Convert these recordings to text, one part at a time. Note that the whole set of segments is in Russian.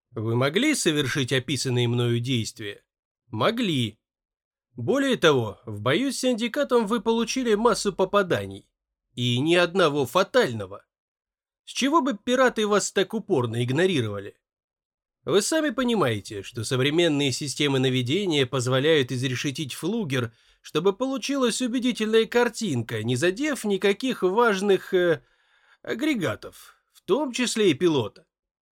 Вы могли совершить описанные мною действия? Могли. Более того, в бою с синдикатом вы получили массу попаданий. И ни одного фатального. С чего бы пираты вас так упорно игнорировали? Вы сами понимаете, что современные системы наведения позволяют изрешетить флугер, чтобы получилась убедительная картинка, не задев никаких важных агрегатов, в том числе и пилота.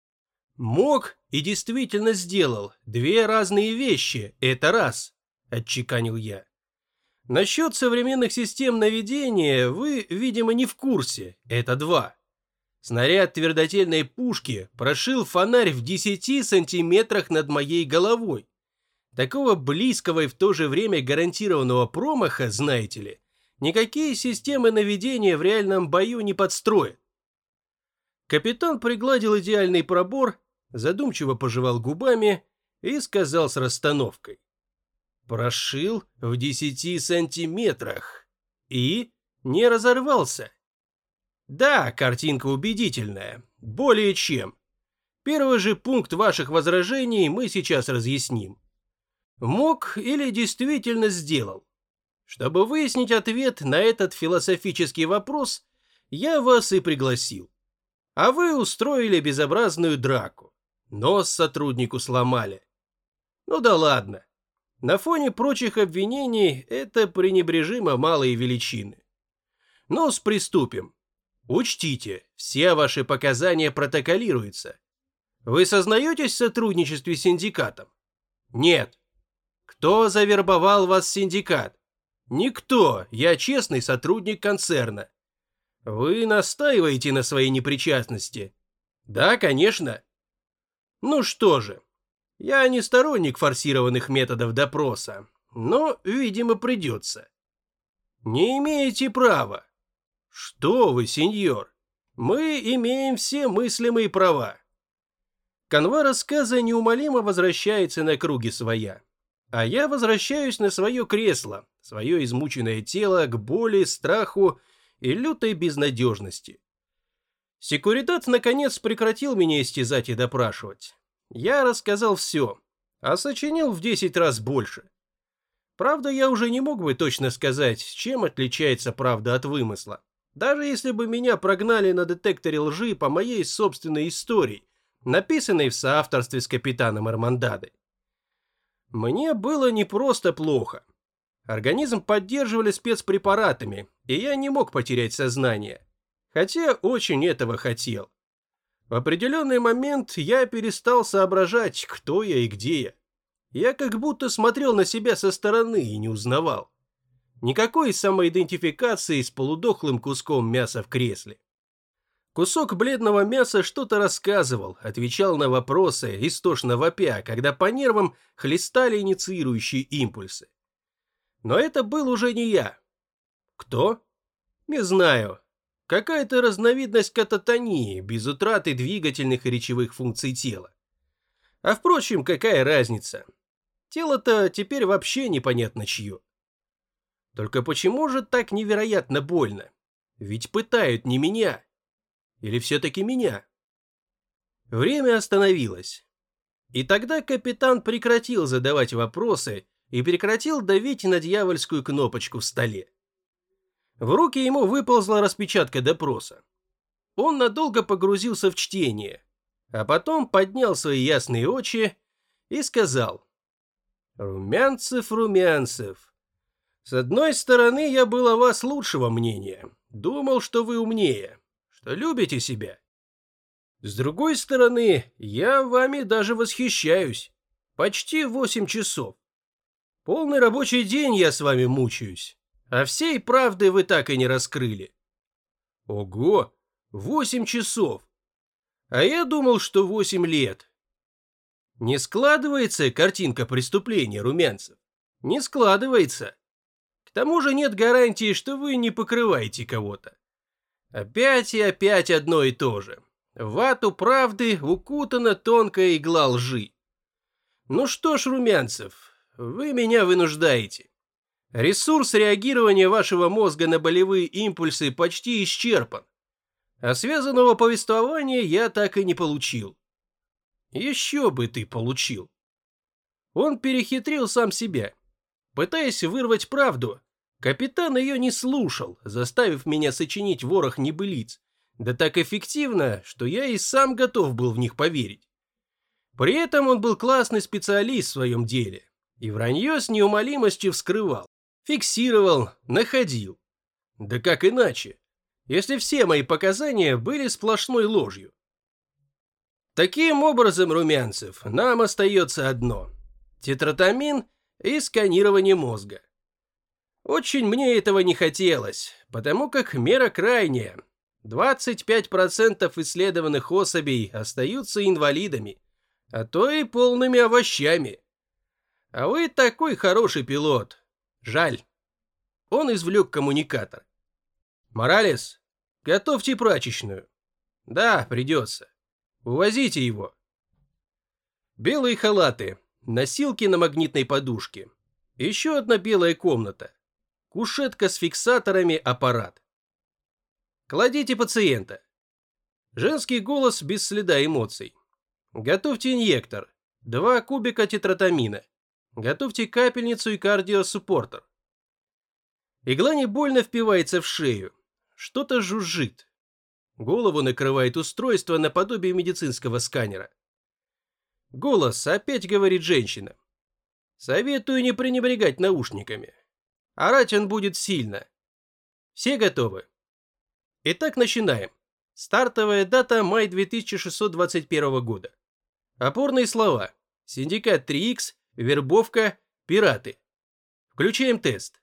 Мог и действительно сделал две разные вещи, это раз, отчеканил я. Насчет современных систем наведения вы, видимо, не в курсе, это два. Снаряд твердотельной пушки прошил фонарь в 10 сантиметрах над моей головой. Такого близкого и в то же время гарантированного промаха, знаете ли, никакие системы наведения в реальном бою не подстроят. Капитан пригладил идеальный пробор, задумчиво пожевал губами и сказал с расстановкой. Прошил в 10 сантиметрах и не разорвался. Да, картинка убедительная, более чем. Первый же пункт ваших возражений мы сейчас разъясним. Мог или действительно сделал? Чтобы выяснить ответ на этот философический вопрос, я вас и пригласил. А вы устроили безобразную драку. Нос сотруднику сломали. Ну да ладно. На фоне прочих обвинений это пренебрежимо малые величины. Но приступим. Учтите, все ваши показания протоколируются. Вы сознаетесь в сотрудничестве с синдикатом? Нет. Кто завербовал вас в синдикат? Никто, я честный сотрудник концерна. Вы настаиваете на своей непричастности? Да, конечно. Ну что же, я не сторонник форсированных методов допроса, но, видимо, придется. Не имеете права. Что вы, сеньор? Мы имеем все мыслимые права. Канва рассказа неумолимо возвращается на круги своя. А я возвращаюсь на свое кресло, свое измученное тело к боли, страху и лютой безнадежности. Секуритат наконец прекратил меня истязать и допрашивать. Я рассказал все, а сочинил в 10 раз больше. Правда, я уже не мог бы точно сказать, чем отличается правда от вымысла. Даже если бы меня прогнали на детекторе лжи по моей собственной истории, написанной в соавторстве с капитаном Армандадой. Мне было не просто плохо. Организм поддерживали спецпрепаратами, и я не мог потерять сознание. Хотя очень этого хотел. В определенный момент я перестал соображать, кто я и где я. Я как будто смотрел на себя со стороны и не узнавал. Никакой самоидентификации с полудохлым куском мяса в кресле. Кусок бледного мяса что-то рассказывал, отвечал на вопросы, истошно вопя, когда по нервам хлестали инициирующие импульсы. Но это был уже не я. Кто? Не знаю. Какая-то разновидность кататонии, без утраты двигательных и речевых функций тела. А впрочем, какая разница? Тело-то теперь вообще непонятно чье. Только почему же так невероятно больно? Ведь пытают не меня. Или все-таки меня? Время остановилось. И тогда капитан прекратил задавать вопросы и прекратил давить на дьявольскую кнопочку в столе. В руки ему выползла распечатка допроса. Он надолго погрузился в чтение, а потом поднял свои ясные очи и сказал: «Румянцев, Румянцев, с одной стороны, я был о вас лучшего мнения, думал, что вы умнее, что любите себя. С другой стороны, я вами даже восхищаюсь. Почти 8 часов. Полный рабочий день я с вами мучаюсь, а всей правды вы так и не раскрыли». Ого, 8 часов. А я думал, что 8 лет. Не складывается картинка преступления, Румянцев. Не складывается. К тому же нет гарантии, что вы не покрываете кого-то. Опять и опять одно и то же. В вату правды укутана тонкая игла лжи. Ну что ж, Румянцев, вы меня вынуждаете. Ресурс реагирования вашего мозга на болевые импульсы почти исчерпан. А связанного повествования я так и не получил. Еще бы ты получил. Он перехитрил сам себя. Пытаясь вырвать правду, капитан ее не слушал, заставив меня сочинить ворох небылиц, да так эффективно, что я и сам готов был в них поверить. При этом он был классный специалист в своем деле, и вранье с неумолимостью вскрывал, фиксировал, находил. Да как иначе, если все мои показания были сплошной ложью? Таким образом, Румянцев, нам остается одно – тетратамин и сканирование мозга. Очень мне этого не хотелось, потому как мера крайняя. 25% исследованных особей остаются инвалидами, а то и полными овощами. А вы такой хороший пилот. Жаль. Он извлек коммуникатор. Моралес, готовьте прачечную. Да, придется. Увозите его. Белые халаты, носилки на магнитной подушке. Еще одна белая комната. Кушетка с фиксаторами, аппарат. Кладите пациента. Женский голос без следа эмоций. Готовьте инъектор. 2 кубика тетратамина. Готовьте капельницу и кардиосуппортер. Игла не больно впивается в шею. Что-то жужжит. Голову накрывает устройство наподобие медицинского сканера. Голос, опять говорит женщина. Советую не пренебрегать наушниками. Орать он будет сильно. Все готовы? Итак, начинаем. Стартовая дата май 2621 года. Опорные слова. Синдикат 3Х, вербовка, пираты. Включаем тест.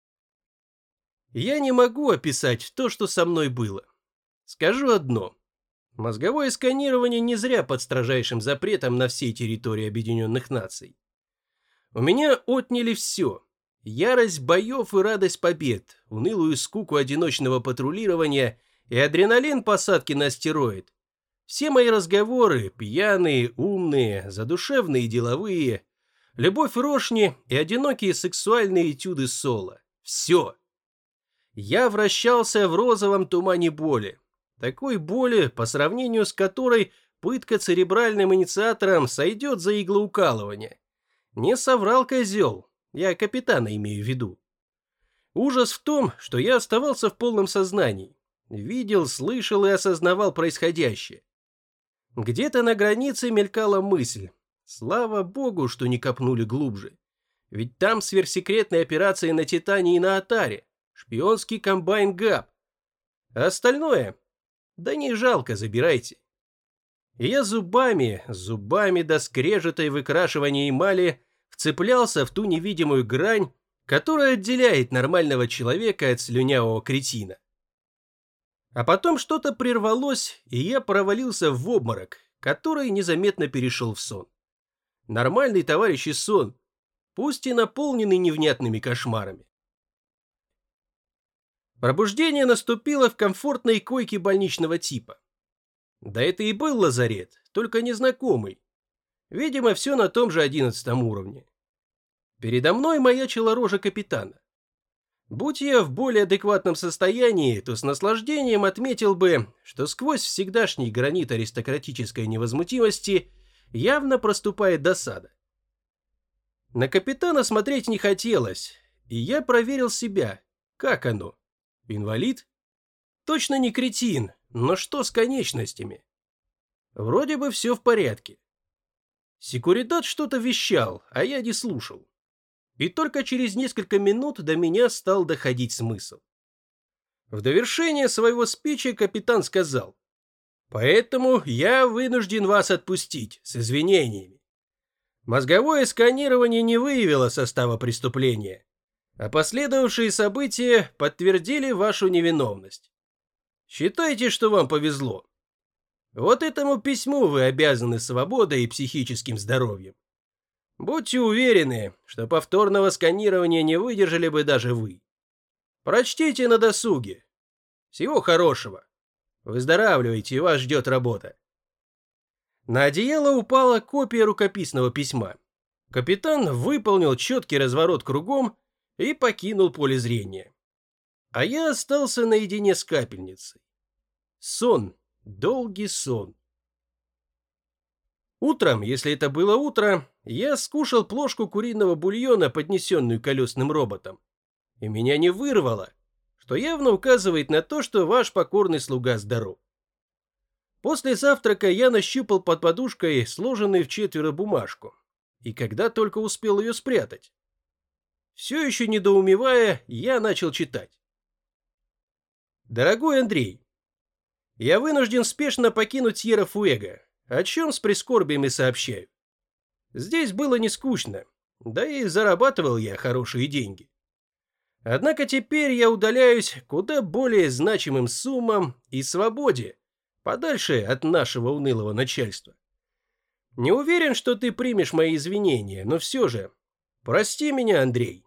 Я не могу описать то, что со мной было. Скажу одно. Мозговое сканирование не зря под строжайшим запретом на всей территории Объединенных Наций. У меня отняли все. Ярость боев и радость побед, унылую скуку одиночного патрулирования и адреналин посадки на астероид. Все мои разговоры, пьяные, умные, задушевные, деловые, любовь Рошни и одинокие сексуальные этюды соло. Все. Я вращался в розовом тумане боли. Такой боли, по сравнению с которой пытка церебральным инициатором сойдет за иглоукалывание. Не соврал козел, я капитана имею в виду. Ужас в том, что я оставался в полном сознании. Видел, слышал и осознавал происходящее. Где-то на границе мелькала мысль. Слава богу, что не копнули глубже. Ведь там сверхсекретные операции на Титане и на Атаре. Шпионский комбайн ГАП. А остальное? Да не жалко, забирайте. И я зубами до скрежета и выкрашивания эмали вцеплялся в ту невидимую грань, которая отделяет нормального человека от слюнявого кретина. А потом что-то прервалось, и я провалился в обморок, который незаметно перешел в сон. Нормальный, товарищи, сон, пусть и наполненный невнятными кошмарами. Пробуждение наступило в комфортной койке больничного типа. Да это и был лазарет, только незнакомый. Видимо, все на том же 11-м уровне. Передо мной маячила рожа капитана. Будь я в более адекватном состоянии, то с наслаждением отметил бы, что сквозь всегдашний гранит аристократической невозмутимости явно проступает досада. На капитана смотреть не хотелось, и я проверил себя, как оно. Инвалид? Точно не кретин, но что с конечностями? Вроде бы все в порядке. Секуритат что-то вещал, а я не слушал. И только через несколько минут до меня стал доходить смысл. В довершение своего спича капитан сказал: «Поэтому я вынужден вас отпустить с извинениями. Мозговое сканирование не выявило состава преступления, а последовавшие события подтвердили вашу невиновность. Считайте, что вам повезло. Вот этому письму вы обязаны свободой и психическим здоровьем. Будьте уверены, что повторного сканирования не выдержали бы даже вы. Прочтите на досуге. Всего хорошего. Выздоравливайте, вас ждет работа». На одеяло упала копия рукописного письма. Капитан выполнил четкий разворот кругом и покинул поле зрения. А я остался наедине с капельницей. Сон, долгий сон. Утром, если это было утро, я скушал плошку куриного бульона, поднесенную колесным роботом. И меня не вырвало, что явно указывает на то, что ваш покорный слуга здоров. После завтрака я нащупал под подушкой сложенную вчетверо бумажку, и когда только успел ее спрятать. Все еще недоумевая, я начал читать. Дорогой Андрей, я вынужден спешно покинуть Сьерра-Фуэго, о чем с прискорбием и сообщаю. Здесь было не скучно, да и зарабатывал я хорошие деньги. Однако теперь я удаляюсь к куда более значимым суммам и свободе, подальше от нашего унылого начальства. Не уверен, что ты примешь мои извинения, но все же, прости меня, Андрей.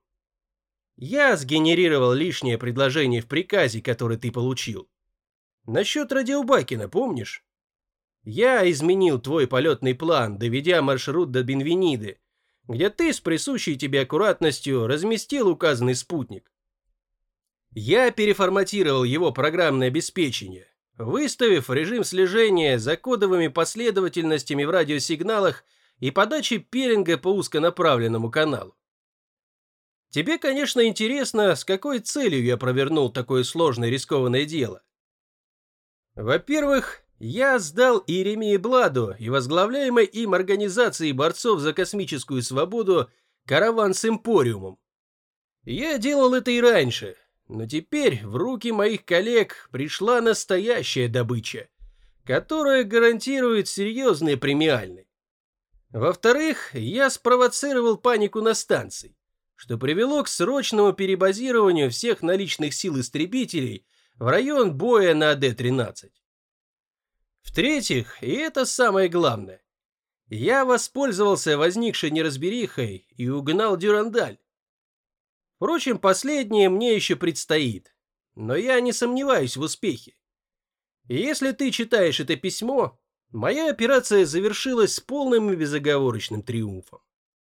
Я сгенерировал лишнее предложение в приказе, который ты получил. Насчет Радиобакина, помнишь? Я изменил твой полетный план, доведя маршрут до Бенвениды, где ты с присущей тебе аккуратностью разместил указанный спутник. Я переформатировал его программное обеспечение, выставив режим слежения за кодовыми последовательностями в радиосигналах и подачей пеленга по узконаправленному каналу. Тебе, конечно, интересно, с какой целью я провернул такое сложное и рискованное дело. Во-первых, я сдал Иеремии Бладу и возглавляемой им организации борцов за космическую свободу «Караван с Эмпориумом». Я делал это и раньше, но теперь в руки моих коллег пришла настоящая добыча, которая гарантирует серьезные премиальные. Во-вторых, я спровоцировал панику на станции, что привело к срочному перебазированию всех наличных сил истребителей в район боя на АД-13. В-третьих, и это самое главное, я воспользовался возникшей неразберихой и угнал Дюрандаль. Впрочем, последнее мне еще предстоит, но я не сомневаюсь в успехе. И если ты читаешь это письмо, моя операция завершилась с полным и безоговорочным триумфом.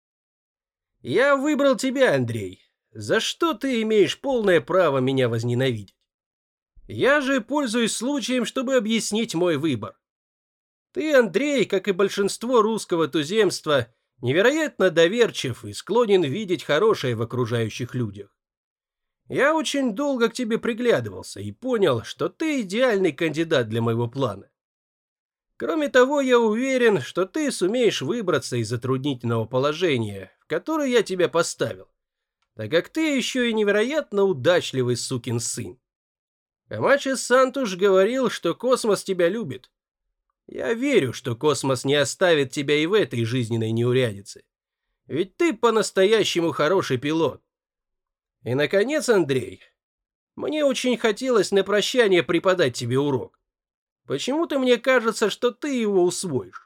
Я выбрал тебя, Андрей, за что ты имеешь полное право меня возненавидеть. Я же пользуюсь случаем, чтобы объяснить мой выбор. Ты, Андрей, как и большинство русского туземства, невероятно доверчив и склонен видеть хорошее в окружающих людях. Я очень долго к тебе приглядывался и понял, что ты идеальный кандидат для моего плана. Кроме того, я уверен, что ты сумеешь выбраться из затруднительного положения, в которое я тебя поставил, так как ты еще и невероятно удачливый сукин сын. Камачо Сантуш говорил, что космос тебя любит. Я верю, что космос не оставит тебя и в этой жизненной неурядице. Ведь ты по-настоящему хороший пилот. И, наконец, Андрей, мне очень хотелось на прощание преподать тебе урок. Почему-то мне кажется, что ты его усвоишь.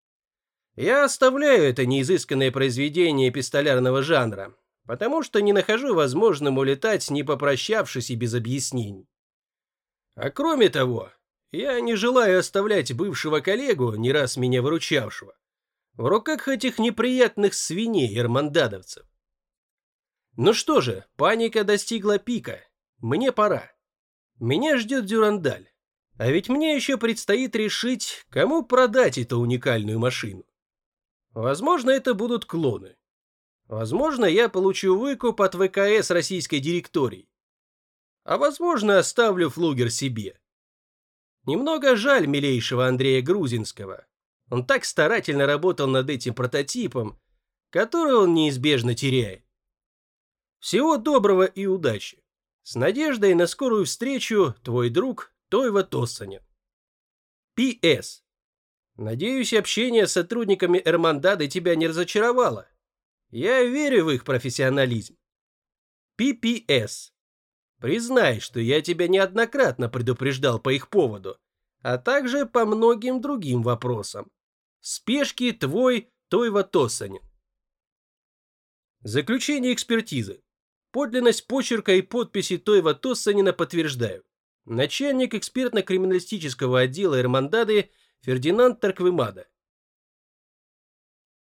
Я оставляю это неизысканное произведение эпистолярного жанра, потому что не нахожу возможным улетать, не попрощавшись и без объяснений. А кроме того, я не желаю оставлять бывшего коллегу, не раз меня выручавшего, в руках этих неприятных свиней эрмандадовцев. Ну что же, паника достигла пика. Мне пора. Меня ждет Дюрандаль. А ведь мне еще предстоит решить, кому продать эту уникальную машину. Возможно, это будут клоны. Возможно, я получу выкуп от ВКС российской директории. А возможно, оставлю флугер себе. Немного жаль милейшего Андрея Грузинского. Он так старательно работал над этим прототипом, который он неизбежно теряет. Всего доброго и удачи. С надеждой на скорую встречу, твой друг Тойва Тоссанин. П.С. Надеюсь, общение с сотрудниками Эрмандады тебя не разочаровало. Я верю в их профессионализм. П.П.С. Признай, что я тебя неоднократно предупреждал по их поводу, а также по многим другим вопросам. Спешки твой Тойва Тоссанин. Заключение экспертизы. Подлинность почерка и подписи Тойва Тоссанина подтверждают. Начальник экспертно-криминалистического отдела Эрмандады Фердинанд Торквемада.